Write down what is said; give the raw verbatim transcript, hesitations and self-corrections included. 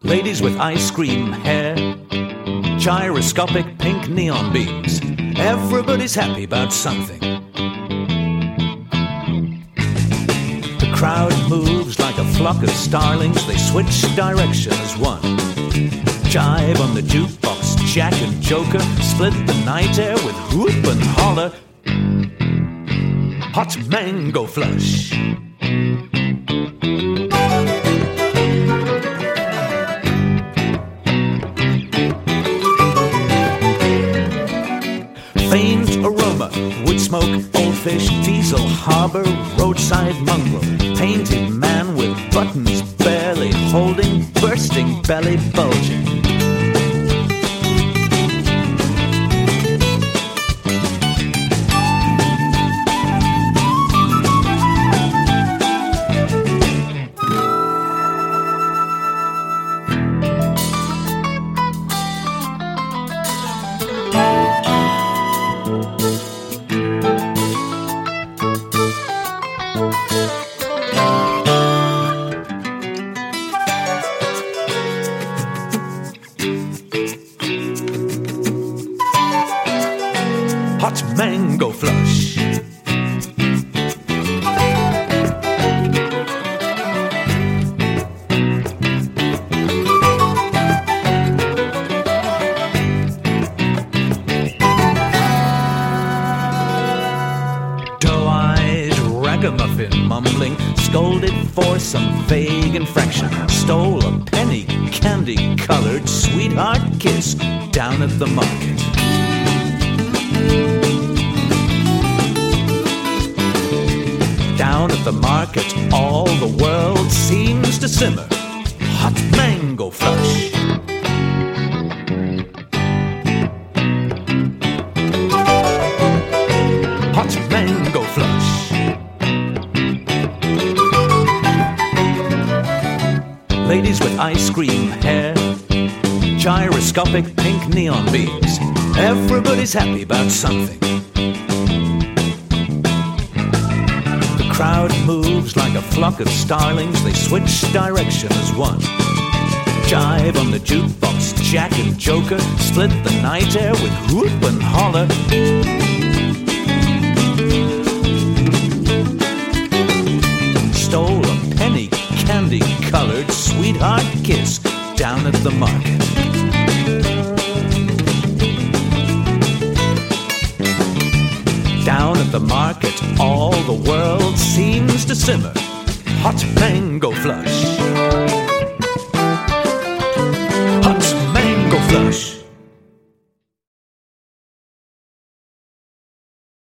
Ladies with ice cream hair, gyroscopic pink neon beams. Everybody's happy about something. The crowd moves like a flock of starlings. They switch direction as one. Jive on the jukebox, Jack and Joker split the night air with whoop and holler. Hot mango flush. Faint aroma, wood smoke, old fish, diesel harbor, roadside mongrel, painted man with buttons barely holding, bursting belly bulging. Hot mango flush. Doe-eyed ragamuffin mumbling, scolded for some vague infraction, stole a penny candy-colored sweetheart kiss down at the market. Down at the market, all the world seems to simmer. Hot mango flush. Hot mango flush. Ladies with ice cream hair, gyroscopic pink neon beams. Everybody's happy about something. The crowd moves like a flock of starlings. They switch direction as one. Jive on the jukebox, Jack and Joker split the night air with whoop and holler. Stole a penny candy-colored sweetheart kiss down at the market. Down at the market, all the world seems to simmer. Hot mango flush. Hot mango flush.